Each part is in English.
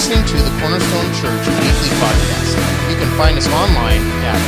listening to the Cornerstone Church Weekly Podcast. You can find us online at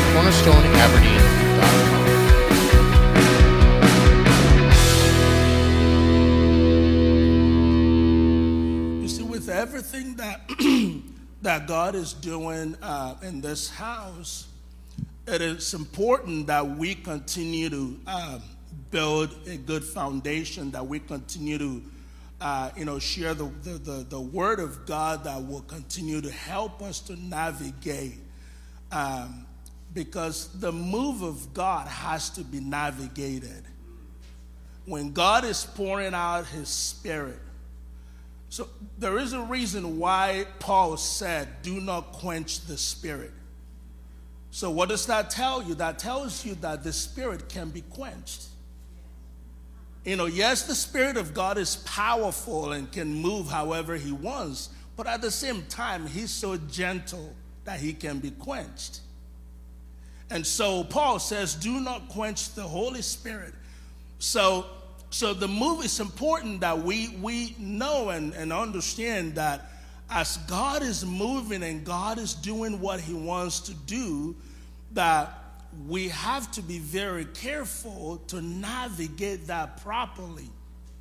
cornerstoneaberdeen.com. You see, with everything that God is doing in this house, it is important that we continue to build a good foundation, that we continue to share the word of God that will continue to help us to navigate, because the move of God has to be navigated. When God is pouring out his spirit, so there is a reason why Paul said, do not quench the spirit. So what does that tell you? That tells you that the spirit can be quenched. Yes, the Spirit of God is powerful and can move however he wants, but at the same time, he's so gentle that he can be quenched. And so Paul says, do not quench the Holy Spirit. So the move is important that we know and understand that as God is moving and God is doing what he wants to do, that we have to be very careful to navigate that properly.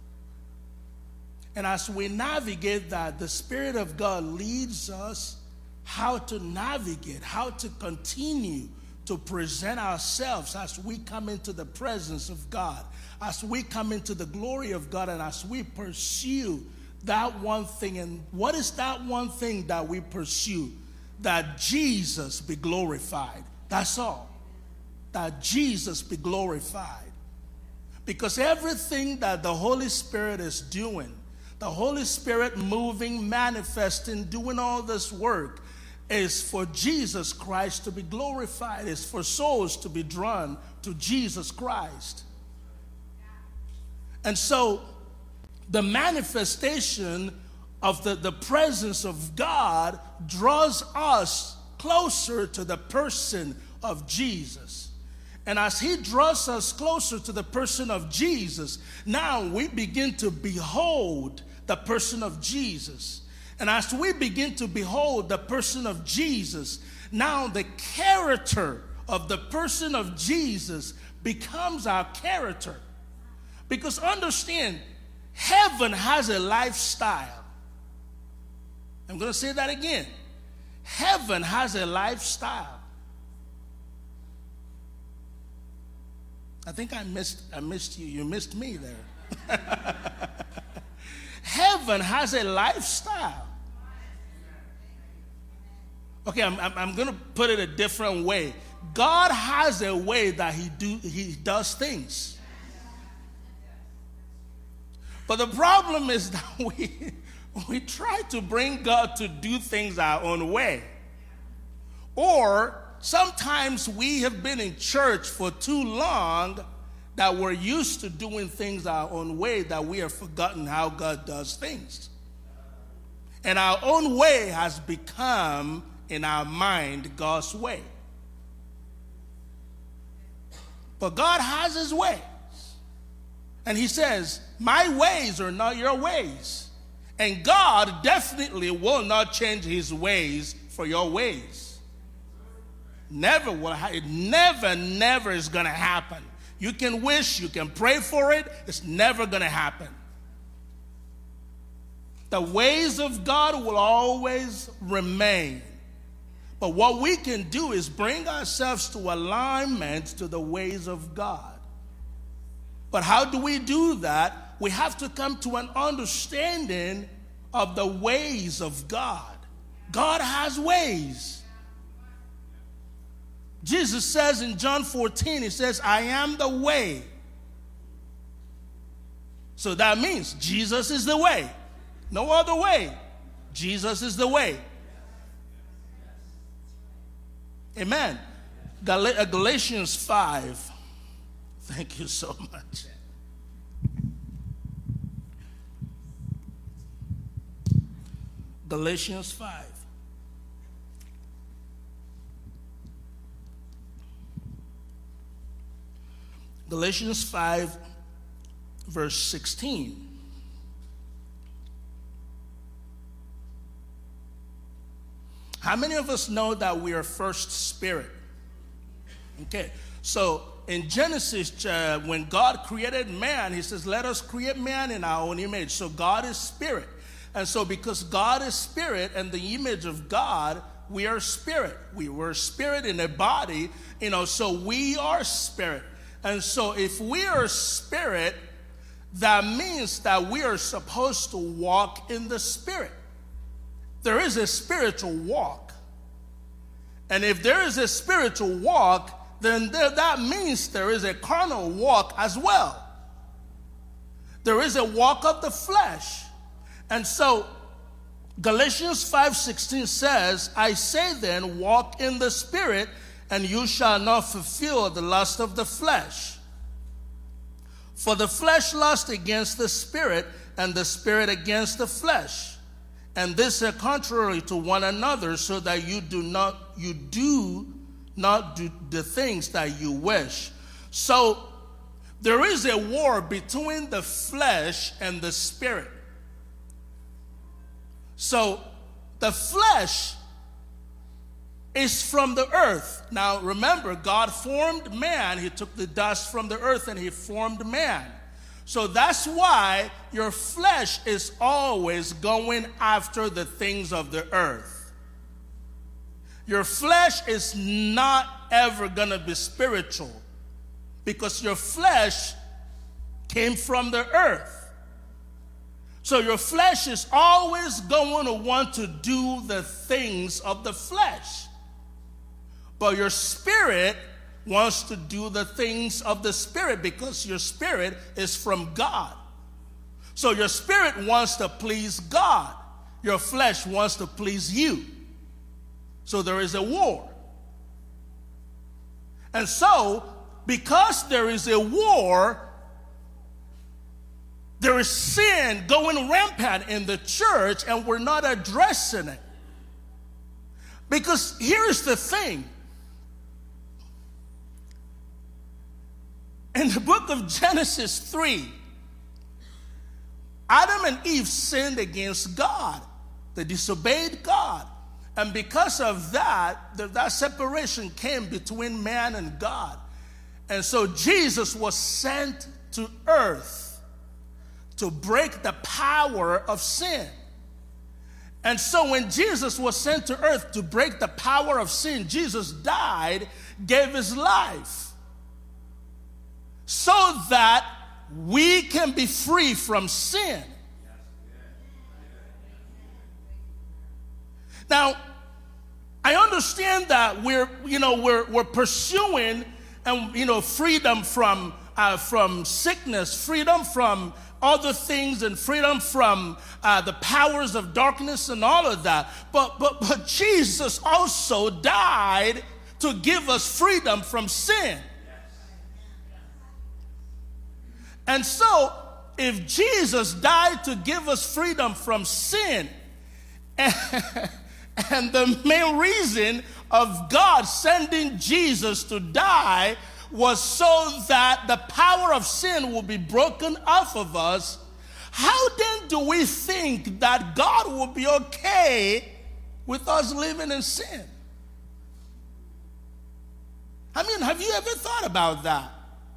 And as we navigate that, the Spirit of God leads us how to navigate, how to continue to present ourselves as we come into the presence of God, as we come into the glory of God, and as we pursue that one thing. And what is that one thing that we pursue? That Jesus be glorified. That's all. That Jesus be glorified. Because everything that the Holy Spirit is doing, the Holy Spirit moving, manifesting, doing all this work, is for Jesus Christ to be glorified. It's for souls to be drawn to Jesus Christ. And so the manifestation of the presence of God draws us closer to the person of Jesus. And as he draws us closer to the person of Jesus, now we begin to behold the person of Jesus. And as we begin to behold the person of Jesus, now the character of the person of Jesus becomes our character. Because understand, heaven has a lifestyle. I'm going to say that again. Heaven has a lifestyle. I think I missed you. You missed me there. Heaven has a lifestyle. Okay, I'm going to put it a different way. God has a way that he does things. But the problem is that we try to bring God to do things our own way. Or sometimes we have been in church for too long that we're used to doing things our own way, that we have forgotten how God does things. And our own way has become, in our mind, God's way. But God has his ways. And he says, my ways are not your ways. And God definitely will not change his ways for your ways. Never will. It never is going to happen. You can wish, you can pray for it. It's never going to happen. The ways of God will always remain. But what we can do is bring ourselves to alignment to the ways of God. But how do we do that? We have to come to an understanding of the ways of God. God has ways. Jesus says in John 14, he says, I am the way. So that means Jesus is the way. No other way. Jesus is the way. Amen. Galatians 5. Thank you so much. Galatians 5. Galatians 5, verse 16. How many of us know that we are first spirit? Okay, so in Genesis, when God created man, he says, let us create man in our own image. So God is spirit. And so because God is spirit and the image of God, we are spirit. We were spirit in a body, so we are spirit. And so if we are spirit, that means that we are supposed to walk in the spirit. There is a spiritual walk. And if there is a spiritual walk, then that means there is a carnal walk as well. There is a walk of the flesh. And so Galatians 5:16 says, I say then, walk in the spirit, and you shall not fulfill the lust of the flesh. For the flesh lusts against the spirit, and the spirit against the flesh. And these are contrary to one another, so that you do not do the things that you wish. So there is a war between the flesh and the spirit. So the flesh is from the earth. Now remember, God formed man. He took the dust from the earth and he formed man. So that's why your flesh is always going after the things of the earth. Your flesh is not ever going to be spiritual because your flesh came from the earth. So your flesh is always going to want to do the things of the flesh. But your spirit wants to do the things of the spirit because your spirit is from God. So your spirit wants to please God. Your flesh wants to please you. So there is a war. And so, because there is a war, there is sin going rampant in the church, and we're not addressing it. Because here is the thing. In the book of Genesis 3, Adam and Eve sinned against God. They disobeyed God. And because of that, that separation came between man and God. And so Jesus was sent to earth to break the power of sin. And so when Jesus was sent to earth to break the power of sin, Jesus died, gave his life, so that we can be free from sin. Now, I understand that we're pursuing freedom from sickness, freedom from other things, and freedom from the powers of darkness and all of that. But Jesus also died to give us freedom from sin. And so, if Jesus died to give us freedom from sin, and the main reason of God sending Jesus to die was so that the power of sin will be broken off of us, how then do we think that God will be okay with us living in sin? I mean, have you ever thought about that?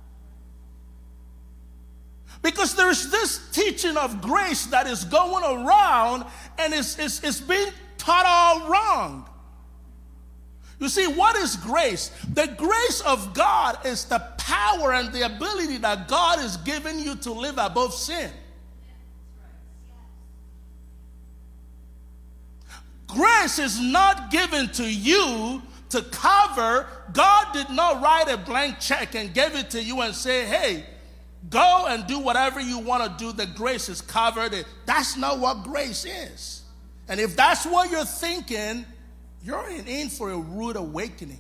Because there's this teaching of grace that is going around, and it's being taught all wrong. You see, what is grace? The grace of God is the power and the ability that God has given you to live above sin. Grace is not given to you to cover. God did not write a blank check and give it to you and say, hey, go and do whatever you want to do. The grace is covered. That's not what grace is. And if that's what you're thinking, you're in for a rude awakening.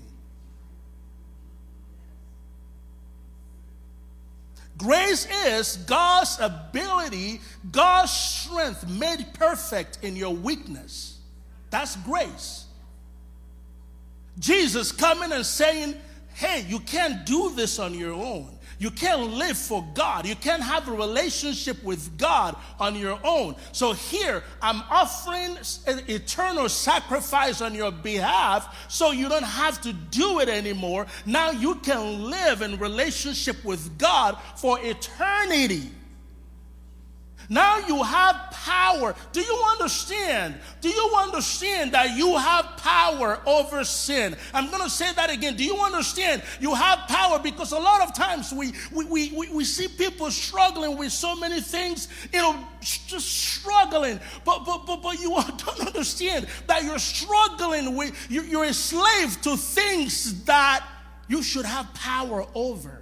Grace is God's ability, God's strength made perfect in your weakness. That's grace. Jesus coming and saying, hey, you can't do this on your own. You can't live for God. You can't have a relationship with God on your own. So here, I'm offering an eternal sacrifice on your behalf so you don't have to do it anymore. Now you can live in relationship with God for eternity. Now you have power. Do you understand? Do you understand that you have power over sin? I'm going to say that again. Do you understand? You have power, because a lot of times we see people struggling with so many things, just struggling. But you don't understand that you're struggling with, you're a slave to things that you should have power over.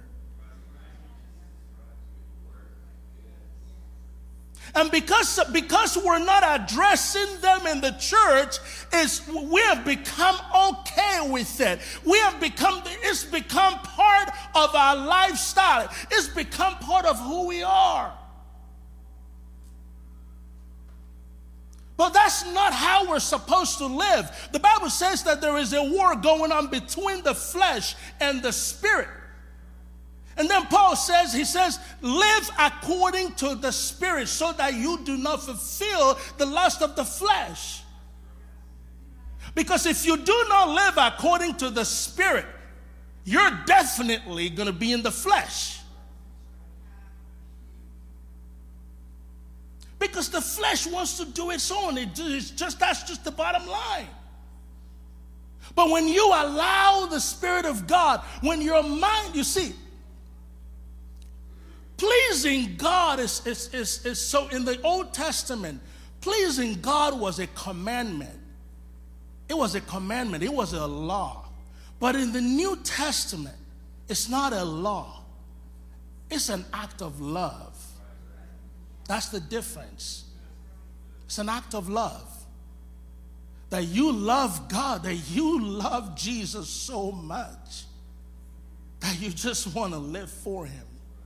And because we're not addressing them in the church, we have become okay with it. It's become part of our lifestyle. It's become part of who we are. But that's not how we're supposed to live. The Bible says that there is a war going on between the flesh and the spirit. And then Paul says, he says, live according to the Spirit so that you do not fulfill the lust of the flesh. Because if you do not live according to the Spirit, you're definitely going to be in the flesh. Because the flesh wants to do its own. That's just the bottom line. But when you allow the Spirit of God, when your mind, you see, pleasing God is so in the Old Testament, pleasing God was a commandment. It was a commandment. It was a law. But in the New Testament, it's not a law. It's an act of love. That's the difference. It's an act of love. That you love God, that you love Jesus so much that you just want to live for him.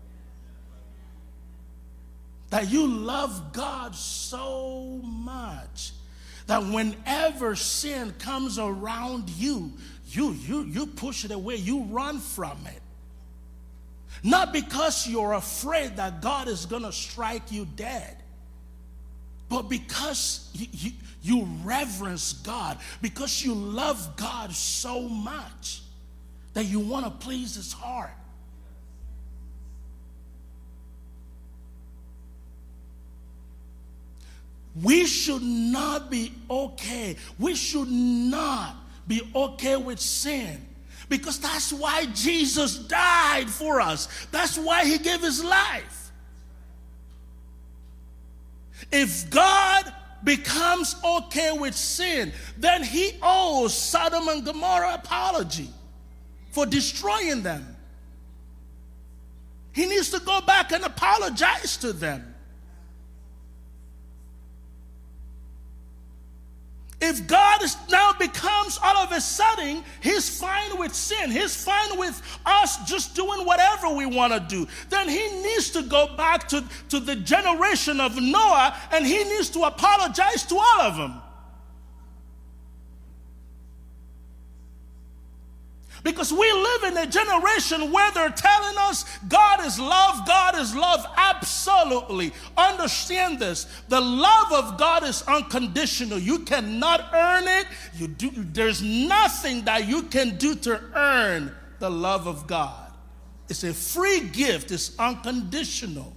That you love God so much that whenever sin comes around you, you push it away, you run from it. Not because you're afraid that God is going to strike you dead, but because you reverence God, because you love God so much that you want to please his heart. We should not be okay. We should not be okay with sin. Because that's why Jesus died for us. That's why he gave his life. If God becomes okay with sin, then he owes Sodom and Gomorrah apology for destroying them. He needs to go back and apologize to them. If God now becomes all of a sudden, he's fine with sin, he's fine with us just doing whatever we want to do, then he needs to go back to the generation of Noah, and he needs to apologize to all of them. Because we live in a generation where they're telling us God is love, God is love. Absolutely. Understand this. The love of God is unconditional. You cannot earn it. There's nothing that you can do to earn the love of God. It's a free gift. It's unconditional.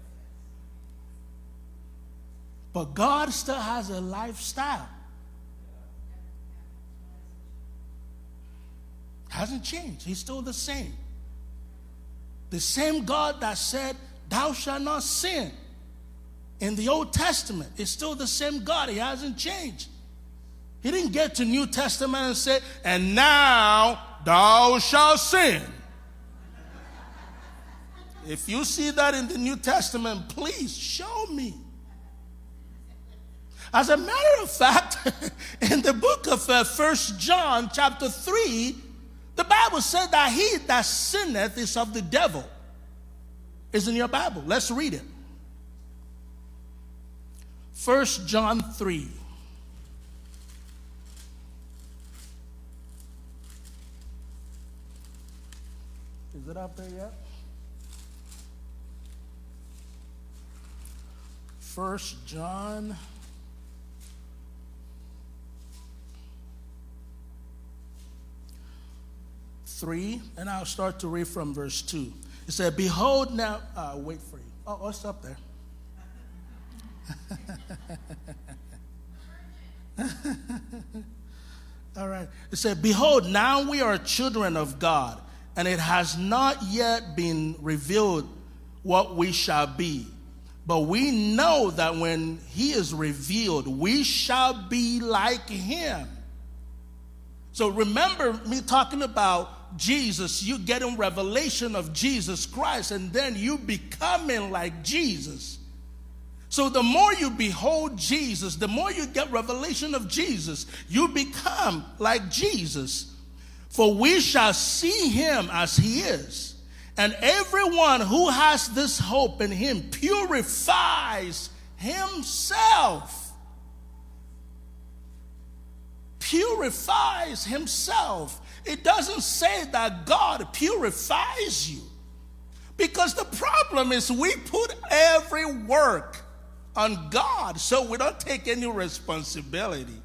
But God still has a lifestyle. Hasn't changed. He's still the same. The same God that said, thou shalt not sin in the Old Testament is still the same God. He hasn't changed. He didn't get to New Testament and say, and now thou shalt sin. If you see that in the New Testament, please show me. As a matter of fact, in the book of 1 John chapter 3, the Bible said that he that sinneth is of the devil. It's in your Bible. Let's read it. 1 John 3. Is it up there yet? 1 John 3, and I'll start to read from verse 2. It said, behold now, wait for you. Oh, it's up there. All right. It said, behold, now we are children of God, and it has not yet been revealed what we shall be. But we know that when he is revealed, we shall be like him. So remember me talking about Jesus, you getting revelation of Jesus Christ, and then you becoming like Jesus. So the more you behold Jesus, the more you get revelation of Jesus, you become like Jesus. For we shall see him as he is. And everyone who has this hope in him purifies himself. Purifies himself. It doesn't say that God purifies you. Because the problem is we put every work on God, so we don't take any responsibility.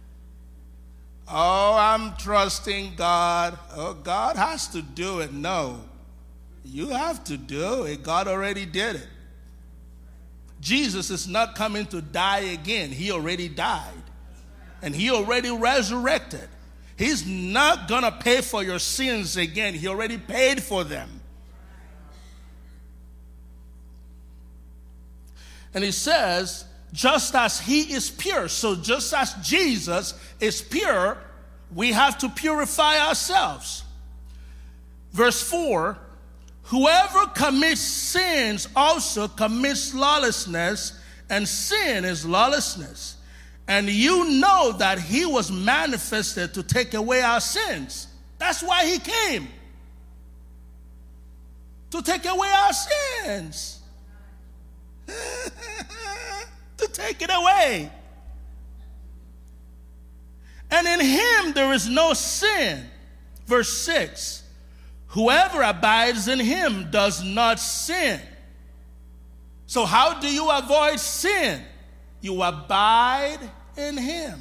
Oh, I'm trusting God. Oh, God has to do it. No. You have to do it. God already did it. Jesus is not coming to die again. He already died. And he already resurrected. He's not going to pay for your sins again. He already paid for them. And he says, just as he is pure. So just as Jesus is pure, we have to purify ourselves. Verse 4, whoever commits sins also commits lawlessness, and sin is lawlessness. And you know that he was manifested to take away our sins. That's why he came. To take away our sins. To take it away. And in him there is no sin. Verse 6. Whoever abides in him does not sin. So how do you avoid sin? You abide in him.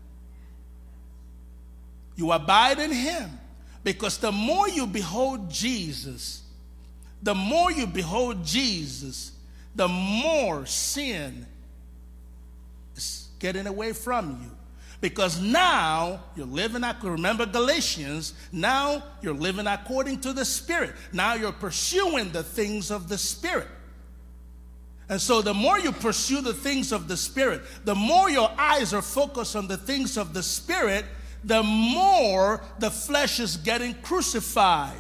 You abide in him. Because the more you behold Jesus, the more you behold Jesus, the more sin is getting away from you. Because now you're living, remember Galatians, now you're living according to the Spirit. Now you're pursuing the things of the Spirit. And so the more you pursue the things of the Spirit, the more your eyes are focused on the things of the Spirit, the more the flesh is getting crucified.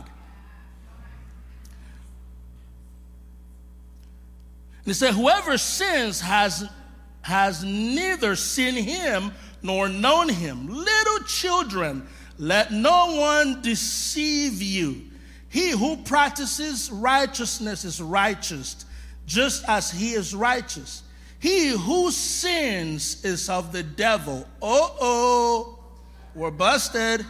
And he said, whoever sins has neither seen him nor known him. Little children, let no one deceive you. He who practices righteousness is righteous, just as he is righteous. He who sins is of the devil. Uh-oh, we're busted.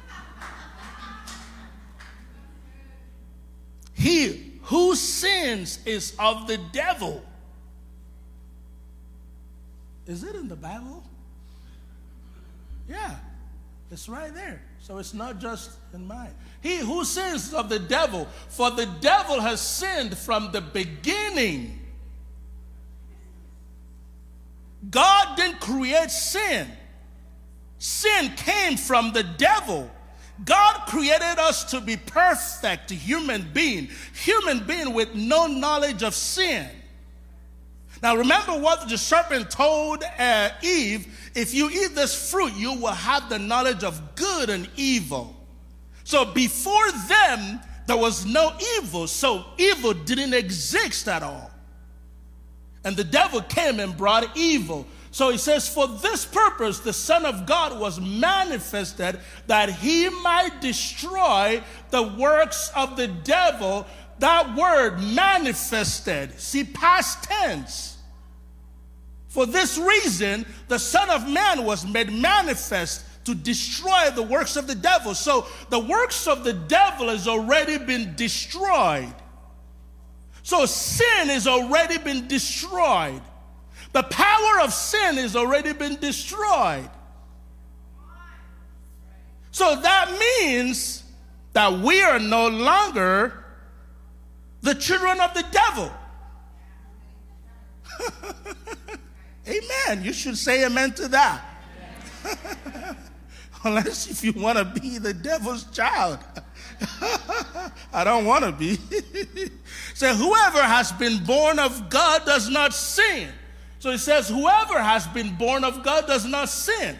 He who sins is of the devil. Is it in the Bible? Yeah, it's right there. So it's not just in mine. He who sins is of the devil, for the devil has sinned from the beginning. God didn't create sin. Sin came from the devil. God created us to be perfect human being with no knowledge of sin. Now remember what the serpent told Eve, if you eat this fruit, you will have the knowledge of good and evil. So before them, there was no evil, so evil didn't exist at all. And the devil came and brought evil. So he says, for this purpose, the Son of God was manifested that he might destroy the works of the devil. That word manifested, see, past tense. For this reason, the Son of Man was made manifest to destroy the works of the devil. So the works of the devil has already been destroyed. So sin has already been destroyed. The power of sin has already been destroyed. So that means that we are no longer the children of the devil. Amen. You should say amen to that. Unless if you want to be the devil's child. I don't want to be. So whoever has been born of God does not sin. So it says whoever has been born of God does not sin.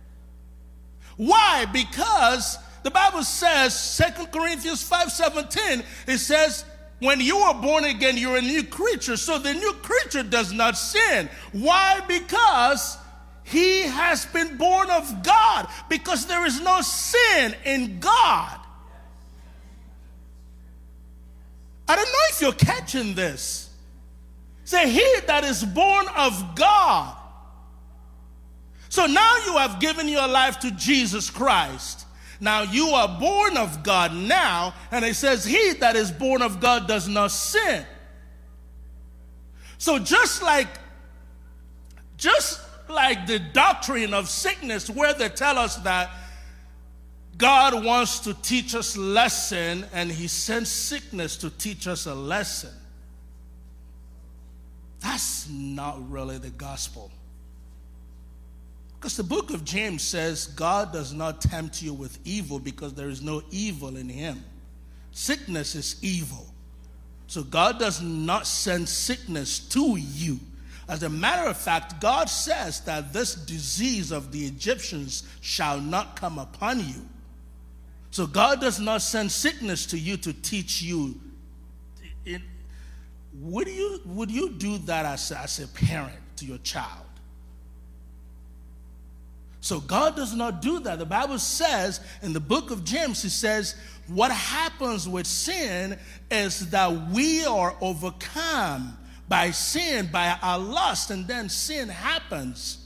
Why? Because the Bible says, 2 Corinthians 5:17, it says, when you are born again, you're a new creature. So the new creature does not sin. Why? Because he has been born of God. Because there is no sin in God. I don't know if you're catching this. Say, he that is born of God. So now you have given your life to Jesus Christ. Now you are born of God now, and it says, he that is born of God does not sin. So just like the doctrine of sickness, where they tell us that God wants to teach us lesson, and he sends sickness to teach us a lesson. That's not really the gospel. Because the book of James says God does not tempt you with evil because there is no evil in him. Sickness is evil. So God does not send sickness to you. As a matter of fact, God says that this disease of the Egyptians shall not come upon you. So God does not send sickness to you to teach you. Would you do that as a parent to your child? So God does not do that. The Bible says in the book of James, it says, what happens with sin is that we are overcome by sin, by our lust, and then sin happens.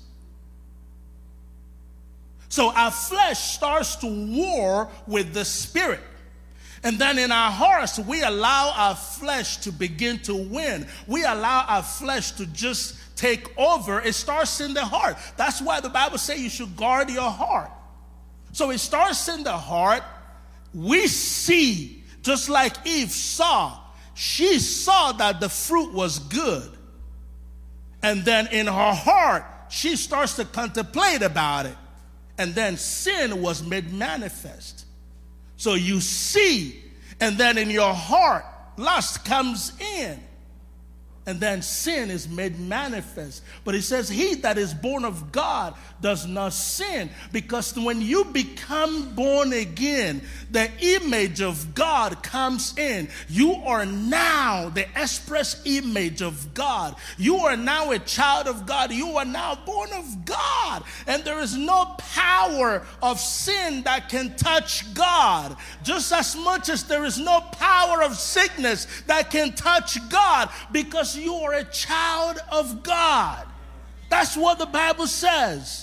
So our flesh starts to war with the spirit. And then in our hearts, we allow our flesh to begin to win. We allow our flesh to just take over. It starts in the heart. That's why the Bible says you should guard your heart. So it starts in the heart. We see, just like Eve saw. She saw that the fruit was good. And then in her heart, she starts to contemplate about it. And then sin was made manifest. So you see, and then in your heart, lust comes in. And then sin is made manifest. But it says, he that is born of God does not sin. Because when you become born again, the image of God comes in. You are now the express image of God. You are now a child of God. You are now born of God. And there is no power of sin that can touch God. Just as much as there is no power of sickness that can touch God, because you are a child of God. That's what the Bible says.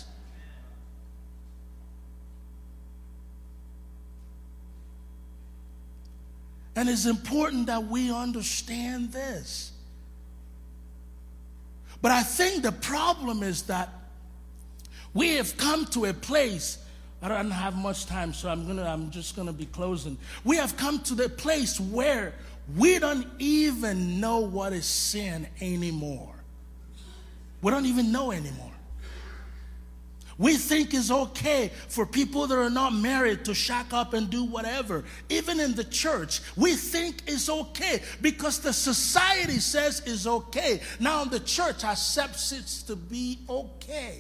And it's important that we understand this. But I think the problem is that we have come to a place, I don't have much time, so I'm just gonna be closing. We have come to the place where we don't even know what is sin anymore. We don't even know anymore. We think it's okay for people that are not married to shack up and do whatever. Even in the church, we think it's okay because the society says it's okay. Now the church accepts it to be okay.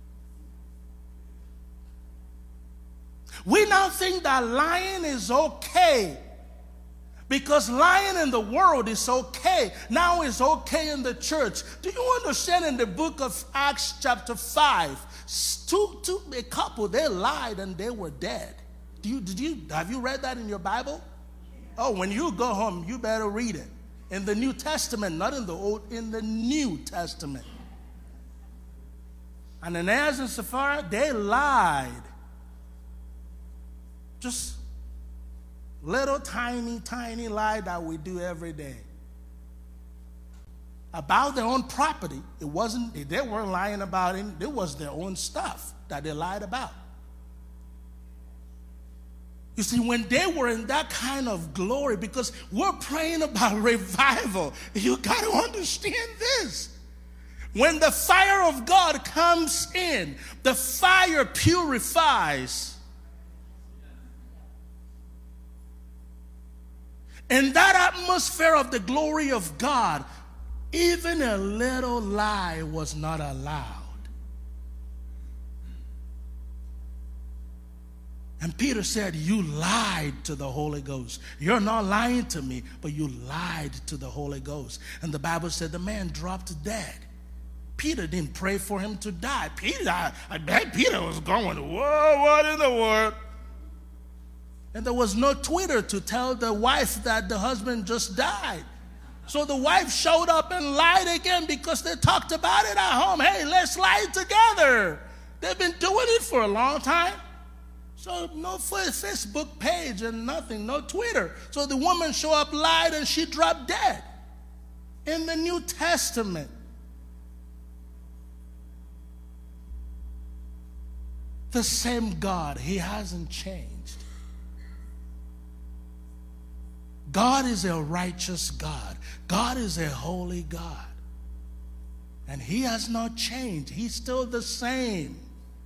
We now think that lying is okay. Because lying in the world is okay. Now it's okay in the church. Do you understand in the book of Acts chapter 5, a couple, they lied and they were dead. Have you read that in your Bible? Oh, when you go home, you better read it. In the New Testament, not in the Old, in the New Testament. Ananias and Sapphira, they lied Just little tiny, tiny lie that we do every day. About their own property. They weren't lying about it. It was their own stuff that they lied about. You see, when they were in that kind of glory, because we're praying about revival, you got to understand this. When the fire of God comes in, the fire purifies. In that atmosphere of the glory of God, even a little lie was not allowed. And Peter said, you lied to the Holy Ghost. You're not lying to me, but you lied to the Holy Ghost. And the Bible said the man dropped dead. Peter didn't pray for him to die. I bet Peter was going, whoa, what in the world? And there was no Twitter to tell the wife that the husband just died. So the wife showed up and lied again because they talked about it at home. Hey, let's lie together. They've been doing it for a long time. So no Facebook page and nothing, no Twitter. So the woman showed up, lied, and she dropped dead. In the New Testament, the same God, he hasn't changed. God is a righteous God. God is a holy God. And he has not changed. He's still the same.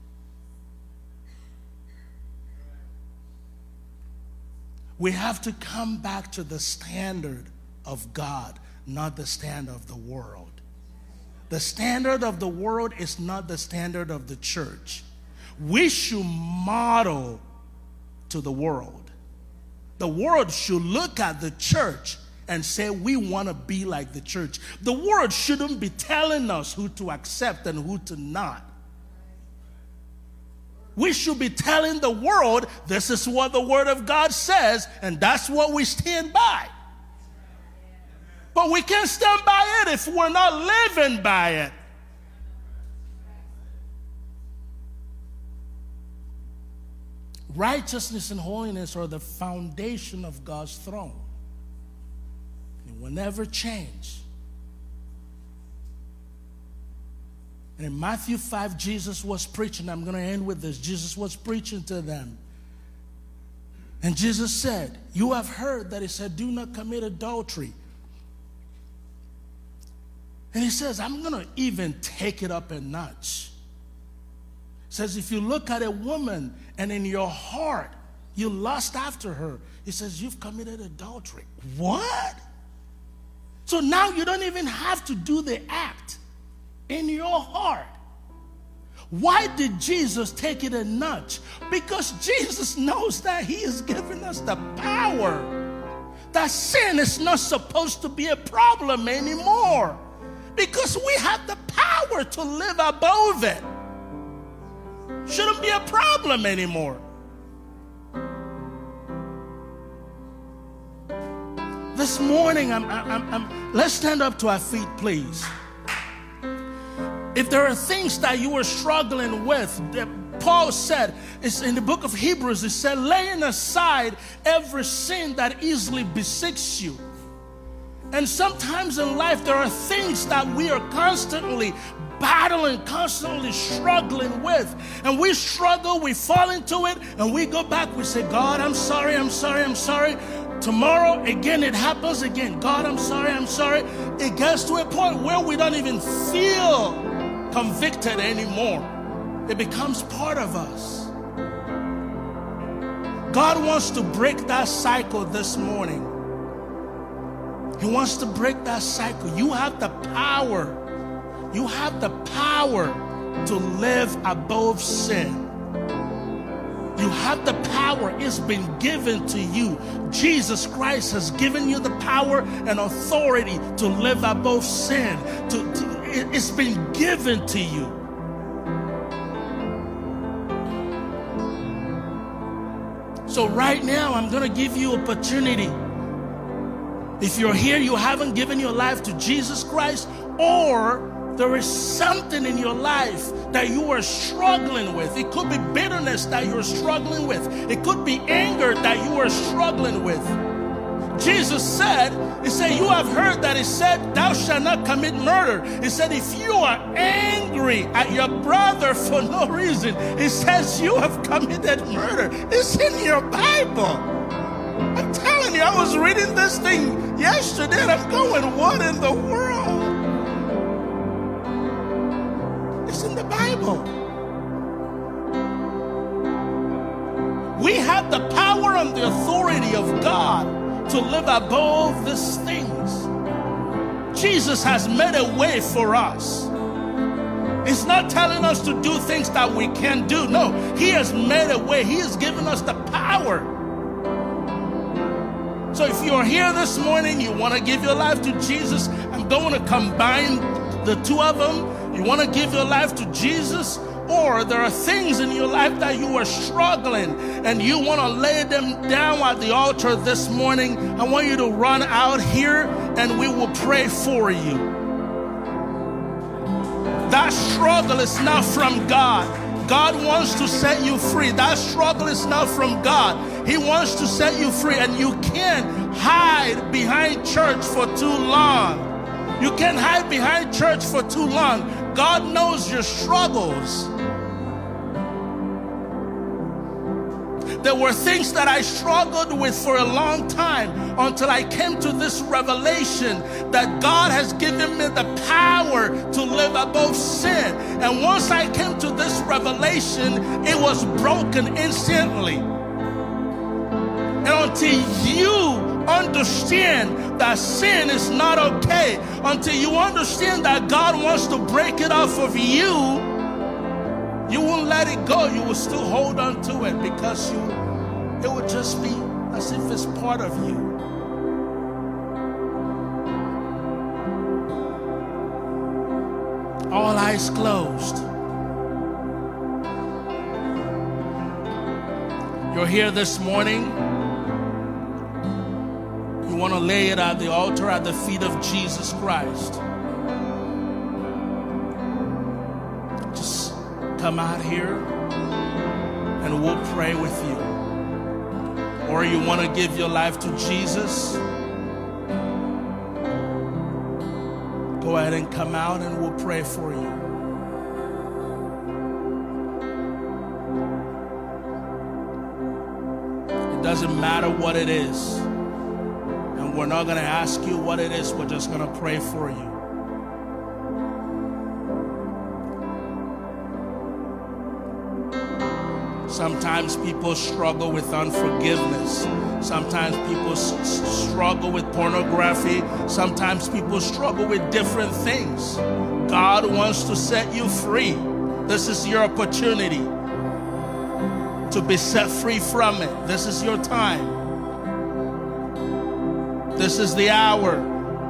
We have to come back to the standard of God, not the standard of the world. The standard of the world is not the standard of the church. We should model to the world. The world should look at the church and say, we want to be like the church. The world shouldn't be telling us who to accept and who to not. We should be telling the world, this is what the Word of God says, and that's what we stand by. But we can't stand by it if we're not living by it. Righteousness and holiness are the foundation of God's throne. It will never change. And in Matthew 5, Jesus was preaching. I'm going to end with this. Jesus was preaching to them. And Jesus said, you have heard that he said, do not commit adultery. And he says, I'm going to even take it up a notch. Says if you look at a woman and in your heart you lust after her, he says you've committed adultery. What? So now you don't even have to do the act in your heart. Why did Jesus take it a notch? Because Jesus knows that he is giving us the power. That sin is not supposed to be a problem anymore. Because we have the power to live above it. Shouldn't be a problem anymore. This morning, let's stand up to our feet, please. If there are things that you are struggling with, Paul said, it's in the book of Hebrews, it said, laying aside every sin that easily besets you. And sometimes in life, there are things that we are constantly battling, constantly struggling with. And we struggle, we fall into it, and we go back, we say, God, I'm sorry, I'm sorry, I'm sorry. Tomorrow, again, it happens again. God, I'm sorry, I'm sorry. It gets to a point where we don't even feel convicted anymore. It becomes part of us. God wants to break that cycle this morning. He wants to break that cycle. You have the power. You have the power to live above sin. You have the power. It's been given to you. Jesus Christ has given you the power and authority to live above sin. It's been given to you. So right now, I'm going to give you opportunity. If you're here, you haven't given your life to Jesus Christ, or there is something in your life that you are struggling with. It could be bitterness that you're struggling with. It could be anger that you are struggling with. Jesus said, he said, you have heard that it said, thou shalt not commit murder. He said, if you are angry at your brother for no reason, he says you have committed murder. It's in your Bible. I'm telling you, I was reading this thing yesterday and I'm going, what in the world? It's in the Bible. We have the power and the authority of God to live above these things. Jesus has made a way for us. He's not telling us to do things that we can't do. No, he has made a way. He has given us the power. So if you're here this morning, you want to give your life to Jesus, I'm going to combine the two of them. You want to give your life to Jesus, or there are things in your life that you are struggling and you want to lay them down at the altar this morning, I want you to run out here and we will pray for you. That struggle is not from God. God wants to set you free. That struggle is not from God. He wants to set you free, and you can't hide behind church for too long. You can't hide behind church for too long. God knows your struggles. There were things that I struggled with for a long time until I came to this revelation that God has given me the power to live above sin. And once I came to this revelation, it was broken instantly. And until you understand that sin is not okay, until you understand that God wants to break it off of you, you won't let it go. You will still hold on to it because it will just be as if it's part of you. All eyes closed. You're here this morning. You want to lay it at the altar at the feet of Jesus Christ. Just come out here and we'll pray with you. Or you want to give your life to Jesus, go ahead and come out and we'll pray for you. It doesn't matter what it is. And we're not going to ask you what it is. We're just going to pray for you. Sometimes people struggle with unforgiveness. Sometimes people struggle with pornography. Sometimes people struggle with different things. God wants to set you free. This is your opportunity to be set free from it. This is your time. This is the hour.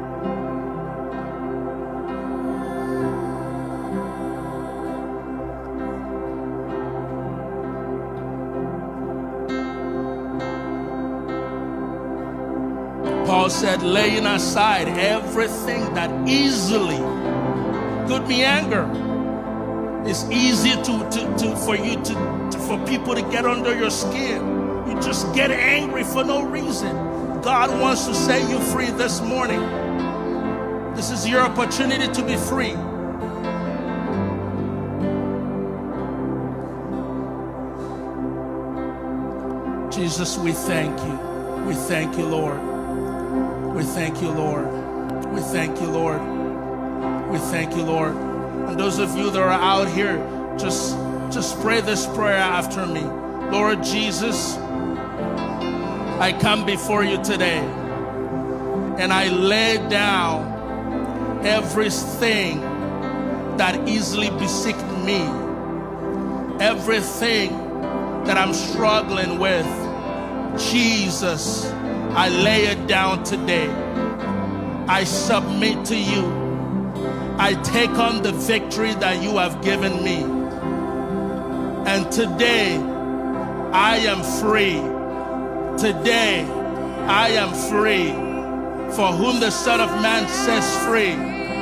Paul said, laying aside everything that easily could be anger. It's easy for people to get under your skin. You just get angry for no reason. God wants to set you free this morning. This is your opportunity to be free. Jesus, we thank you. We thank you, Lord. We thank you, Lord. We thank you, Lord. We thank you, Lord. And those of you that are out here, just pray this prayer after me. Lord Jesus, I come before you today and I lay down everything that easily besets me, everything that I'm struggling with. Jesus, I lay it down today. I submit to you. I take on the victory that you have given me. And today, I am free. Today, I am free. For whom the Son of Man sets free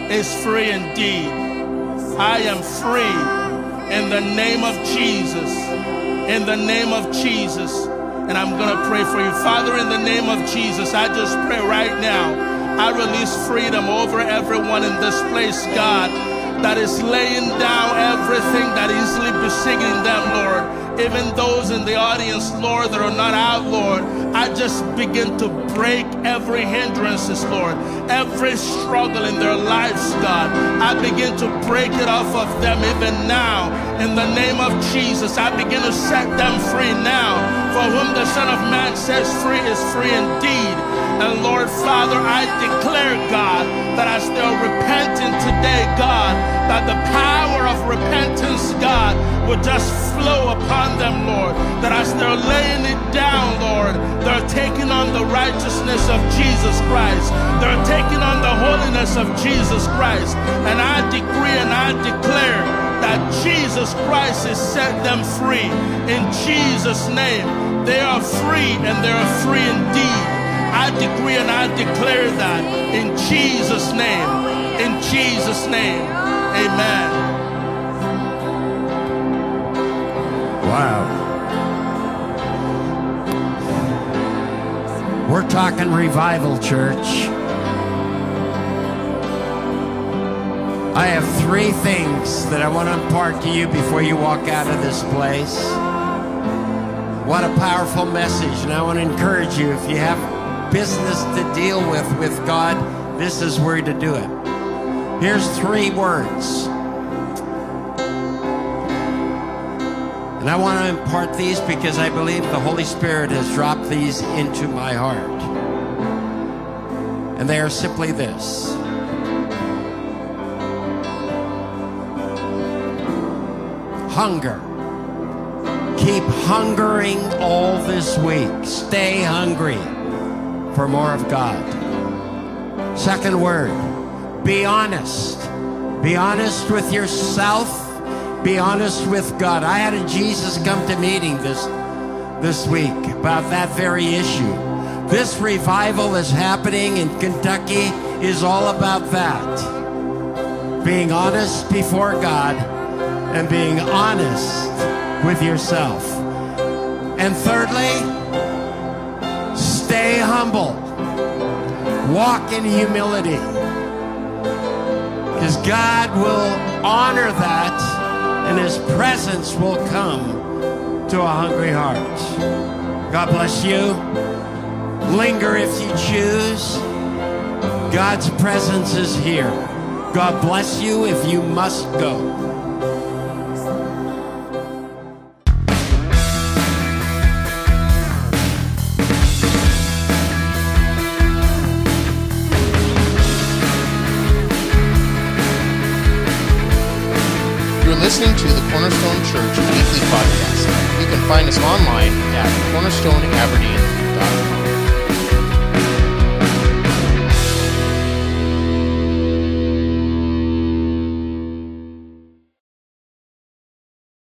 is free indeed. I am free in the name of Jesus. In the name of Jesus. And I'm going to pray for you. Father, in the name of Jesus, I just pray right now. I release freedom over everyone in this place, God, that is laying down everything that easily besieging them, Lord. Even those in the audience, Lord, that are not out, Lord, I just begin to break every hindrances, Lord, every struggle in their lives, God. I begin to break it off of them even now. In the name of Jesus, I begin to set them free now. For whom the Son of Man sets free is free indeed. And Lord, Father, I declare, God, that as they're repenting today, God, that the power of repentance, God, will just flow upon them, Lord. That as they're laying it down, Lord, they're taking on the righteousness of Jesus Christ. They're taking on the holiness of Jesus Christ. And I decree and I declare that Jesus Christ has set them free. In Jesus' name, they are free and they are free indeed. I decree and I declare that in Jesus' name. In Jesus' name. Amen. Wow. We're talking revival, church. I have 3 things that I want to impart to you before you walk out of this place. What a powerful message. And I want to encourage you, if you have business to deal with God, this is where to do it. Here's 3 words. And I want to impart these because I believe the Holy Spirit has dropped these into my heart. And they are simply this. Hunger. Keep hungering all this week. Stay hungry for more of God. Second word, be honest. Be honest with yourself. Be honest with God. I had a Jesus Come to meeting this week about that very issue. This revival is happening in Kentucky is all about that. Being honest before God and being honest with yourself. And thirdly, stay humble. Walk in humility. Because God will honor that and His presence will come to a hungry heart. God bless you. Linger if you choose. God's presence is here. God bless you if you must go. Listening to the Cornerstone Church Weekly Podcast. You can find us online at cornerstoneaberdeen.com.